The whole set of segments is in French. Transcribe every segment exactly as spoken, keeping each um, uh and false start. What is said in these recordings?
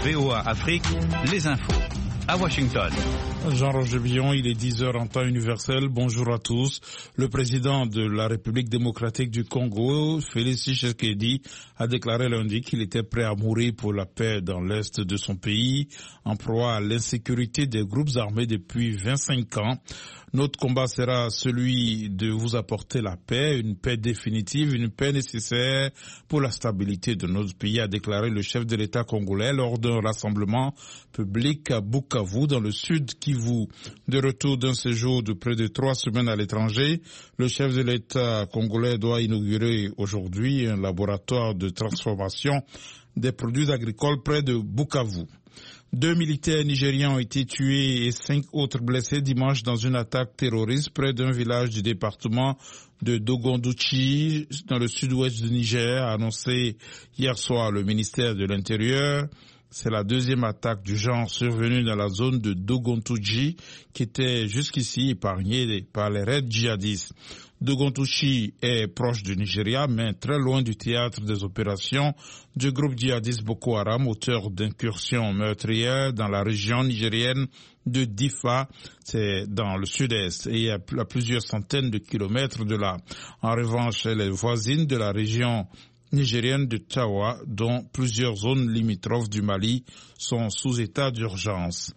V O A Afrique, les infos. À Washington. Jean-Roger Billon, il est dix heures en temps universel. Bonjour à tous. Le président de la République démocratique du Congo, Félix Tshisekedi, a déclaré lundi qu'il était prêt à mourir pour la paix dans l'est de son pays, en proie à l'insécurité des groupes armés depuis vingt-cinq ans. Notre combat sera celui de vous apporter la paix, une paix définitive, une paix nécessaire pour la stabilité de notre pays, a déclaré le chef de l'État congolais lors d'un rassemblement public à Bukavu, dans le sud Kivu. De retour d'un séjour de près de trois semaines à l'étranger, le chef de l'État congolais doit inaugurer aujourd'hui un laboratoire de transformation des produits agricoles près de Bukavu. Deux militaires nigériens ont été tués et cinq autres blessés dimanche dans une attaque terroriste près d'un village du département de Dogondouchi, dans le sud-ouest du Niger, a annoncé hier soir le ministère de l'Intérieur. C'est la deuxième attaque du genre survenue dans la zone de Dogondouchi, qui était jusqu'ici épargnée par les raids djihadistes. Dogondouchi est proche du Nigeria, mais très loin du théâtre des opérations du groupe djihadiste Boko Haram, auteur d'incursions meurtrières dans la région nigérienne de Difa, c'est dans le sud-est, et à plusieurs centaines de kilomètres de là. En revanche, elle est voisine de la région nigérienne de Tawa, dont plusieurs zones limitrophes du Mali sont sous état d'urgence.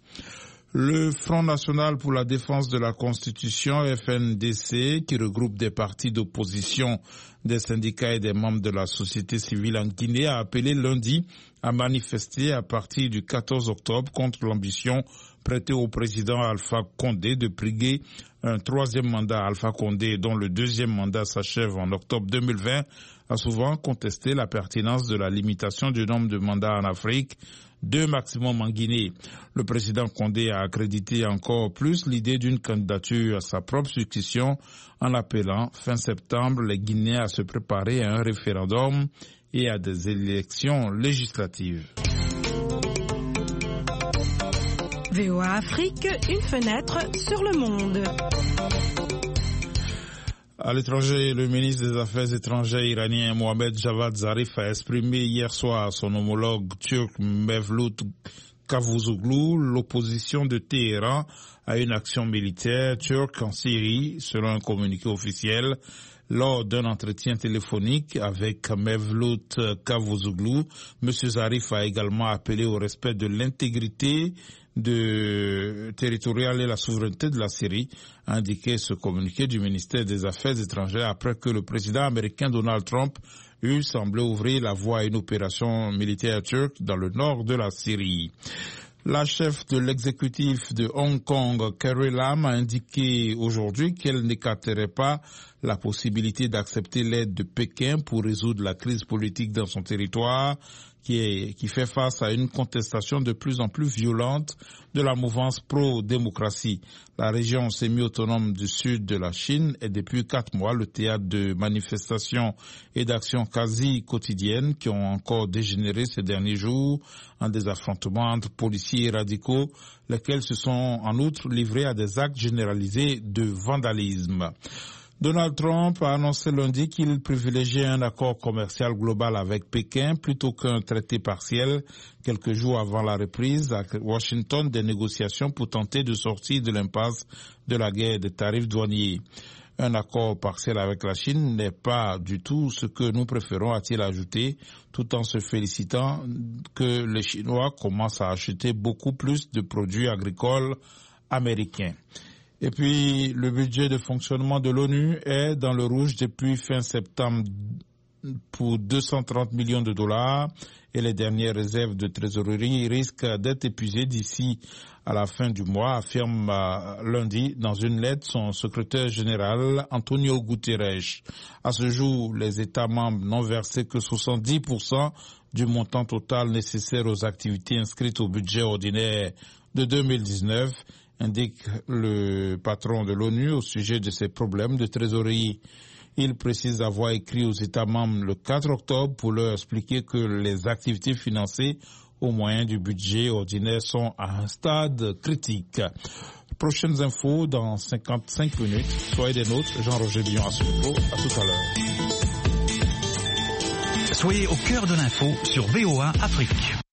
Le Front national pour la défense de la Constitution, F N D C, qui regroupe des partis d'opposition, des syndicats et des membres de la société civile en Guinée, a appelé lundi à manifester à partir du quatorze octobre contre l'ambition prêtée au président Alpha Condé de briguer un troisième mandat. Alpha Condé, dont le deuxième mandat s'achève en octobre deux mille vingt, a souvent contesté la pertinence de la limitation du nombre de mandats en Afrique, deux maximum en Guinée. Le président Condé a accrédité encore plus l'idée d'une candidature à sa propre succession en appelant fin septembre les Guinéens à se préparer à un référendum et à des élections législatives. V O A Afrique, une fenêtre sur le monde. À l'étranger, le ministre des Affaires étrangères iranien Mohamed Javad Zarif a exprimé hier soir à son homologue turc Mevlut Cavusoglu l'opposition de Téhéran à une action militaire turque en Syrie, selon un communiqué officiel. Lors d'un entretien téléphonique avec Mevlut Cavusoglu, M. Zarif a également appelé au respect de l'intégrité de territoriale et la souveraineté de la Syrie, a indiqué ce communiqué du ministère des Affaires étrangères après que le président américain Donald Trump eut semblé ouvrir la voie à une opération militaire turque dans le nord de la Syrie. La chef de l'exécutif de Hong Kong, Carrie Lam, a indiqué aujourd'hui qu'elle n'écarterait pas la possibilité d'accepter l'aide de Pékin pour résoudre la crise politique dans son territoire, qui est, qui fait face à une contestation de plus en plus violente de la mouvance pro-démocratie. La région semi-autonome du sud de la Chine est depuis quatre mois le théâtre de manifestations et d'actions quasi quotidiennes qui ont encore dégénéré ces derniers jours en des affrontements entre policiers et radicaux, lesquels se sont en outre livrés à des actes généralisés de vandalisme. Donald Trump a annoncé lundi qu'il privilégiait un accord commercial global avec Pékin plutôt qu'un traité partiel, quelques jours avant la reprise à Washington des négociations pour tenter de sortir de l'impasse de la guerre des tarifs douaniers. Un accord partiel avec la Chine n'est pas du tout ce que nous préférons, a-t-il ajouté, tout en se félicitant que les Chinois commencent à acheter beaucoup plus de produits agricoles américains. Et puis, le budget de fonctionnement de l'ONU est dans le rouge depuis fin septembre pour deux cent trente millions de dollars et les dernières réserves de trésorerie risquent d'être épuisées d'ici à la fin du mois, affirme lundi dans une lettre son secrétaire général Antonio Guterres. À ce jour, les États membres n'ont versé que soixante-dix pour cent du montant total nécessaire aux activités inscrites au budget ordinaire de deux mille dix-neuf, indique le patron de l'ONU au sujet de ces problèmes de trésorerie. Il précise avoir écrit aux États membres le quatre octobre pour leur expliquer que les activités financées au moyen du budget ordinaire sont à un stade critique. Prochaines infos dans cinquante-cinq minutes. Soyez des nôtres. Jean-Roger Billon à ce micro. À tout à l'heure. Soyez au cœur de l'info sur V O A Afrique.